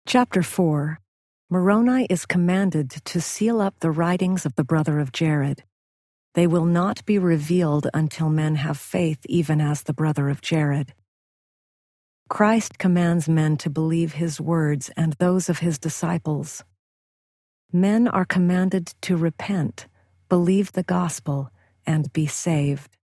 Chapter 4. Moroni is commanded to seal up the writings of the brother of Jared. They will not be revealed until men have faith, even as the brother of Jared. Christ commands men to believe his words and those of his disciples. Men are commanded to repent, believe the gospel, and be saved.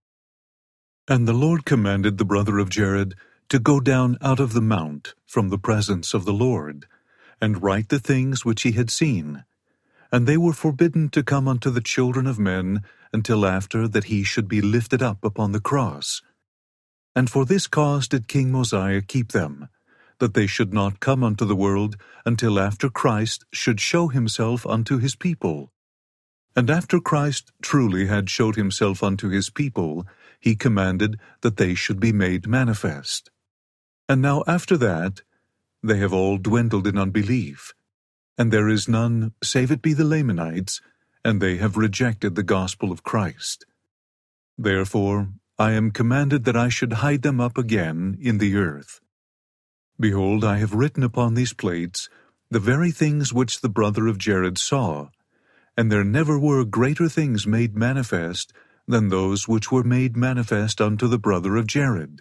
And the Lord commanded the brother of Jared to go down out of the mount from the presence of the Lord, and write the things which he had seen. And they were forbidden to come unto the children of men until after that he should be lifted up upon the cross. And for this cause did King Mosiah keep them, that they should not come unto the world until after Christ should show himself unto his people. And after Christ truly had showed himself unto his people, he commanded that they should be made manifest. And now after that, they have all dwindled in unbelief, and there is none save it be the Lamanites, and they have rejected the gospel of Christ. Therefore I am commanded that I should hide them up again in the earth. Behold, I have written upon these plates the very things which the brother of Jared saw, and there never were greater things made manifest than those which were made manifest unto the brother of Jared.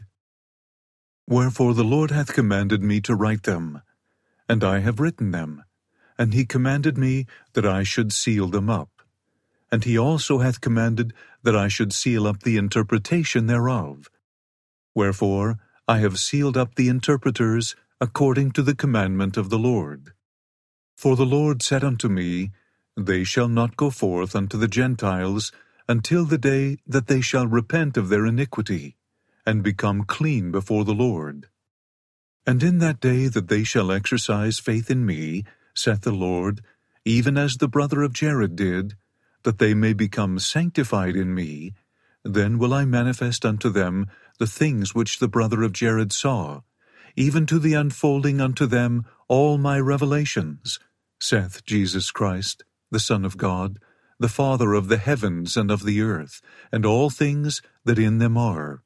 Wherefore the Lord hath commanded me to write them, and I have written them, and he commanded me that I should seal them up. And he also hath commanded that I should seal up the interpretation thereof. Wherefore I have sealed up the interpreters according to the commandment of the Lord. For the Lord said unto me, They shall not go forth unto the Gentiles until the day that they shall repent of their iniquity, and become clean before the Lord. And in that day that they shall exercise faith in me, saith the Lord, even as the brother of Jared did, that they may become sanctified in me, then will I manifest unto them the things which the brother of Jared saw, even to the unfolding unto them all my revelations, saith Jesus Christ, the Son of God, the Father of the heavens and of the earth, and all things that in them are.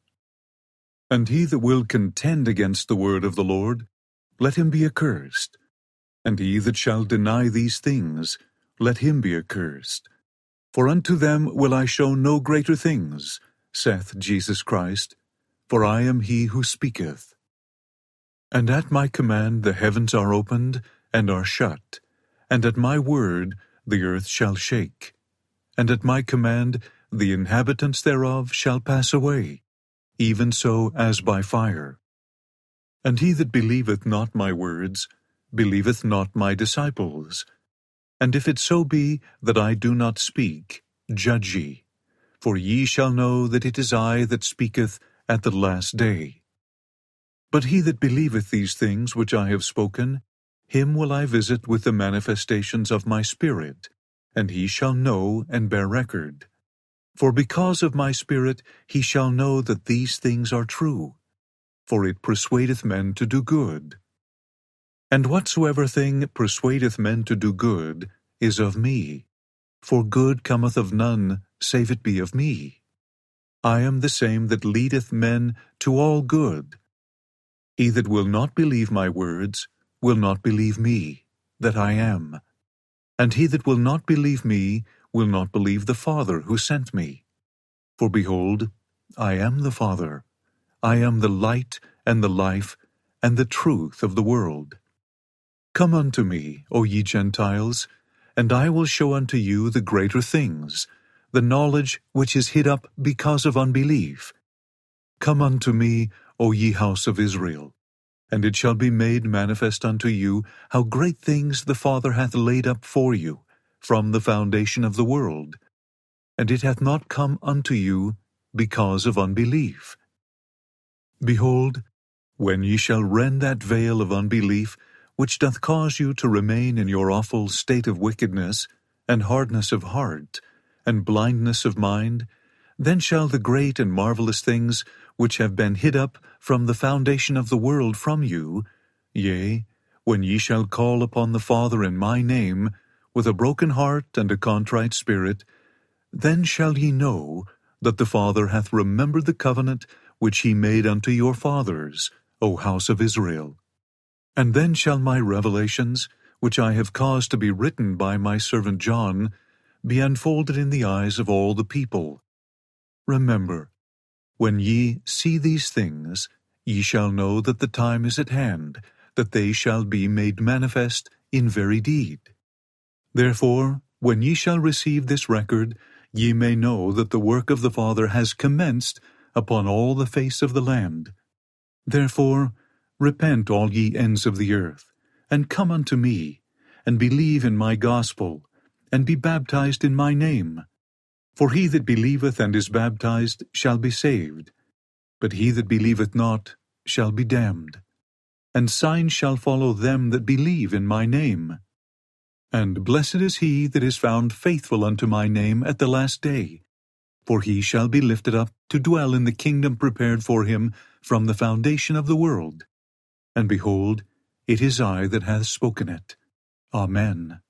And he that will contend against the word of the Lord, let him be accursed. And he that shall deny these things, let him be accursed. For unto them will I show no greater things, saith Jesus Christ, for I am he who speaketh. And at my command the heavens are opened, and are shut, and at my word the earth shall shake. And at my command the inhabitants thereof shall pass away, even so as by fire. And he that believeth not my words, believeth not my disciples. And if it so be that I do not speak, judge ye, for ye shall know that it is I that speaketh at the last day. But he that believeth these things which I have spoken, him will I visit with the manifestations of my Spirit, and he shall know and bear record. For because of my Spirit he shall know that these things are true, for it persuadeth men to do good. And whatsoever thing persuadeth men to do good is of me, for good cometh of none save it be of me. I am the same that leadeth men to all good. He that will not believe my words will not believe me, that I am. And he that will not believe me will not believe the Father who sent me. For behold, I am the Father. I am the light and the life and the truth of the world. Come unto me, O ye Gentiles, and I will show unto you the greater things, the knowledge which is hid up because of unbelief. Come unto me, O ye house of Israel, and it shall be made manifest unto you how great things the Father hath laid up for you from the foundation of the world, and it hath not come unto you because of unbelief. Behold, when ye shall rend that veil of unbelief, which doth cause you to remain in your awful state of wickedness, and hardness of heart, and blindness of mind, then shall the great and marvelous things which have been hid up from the foundation of the world from you, yea, when ye shall call upon the Father in my name, with a broken heart and a contrite spirit, then shall ye know that the Father hath remembered the covenant which he made unto your fathers, O house of Israel. And then shall my revelations, which I have caused to be written by my servant John, be unfolded in the eyes of all the people. Remember, when ye see these things, ye shall know that the time is at hand, that they shall be made manifest in very deed. Therefore, when ye shall receive this record, ye may know that the work of the Father has commenced upon all the face of the land. Therefore, repent all ye ends of the earth, and come unto me, and believe in my gospel, and be baptized in my name. For he that believeth and is baptized shall be saved, but he that believeth not shall be damned. And signs shall follow them that believe in my name. And blessed is he that is found faithful unto my name at the last day, for he shall be lifted up to dwell in the kingdom prepared for him from the foundation of the world. And behold, it is I that hath spoken it. Amen.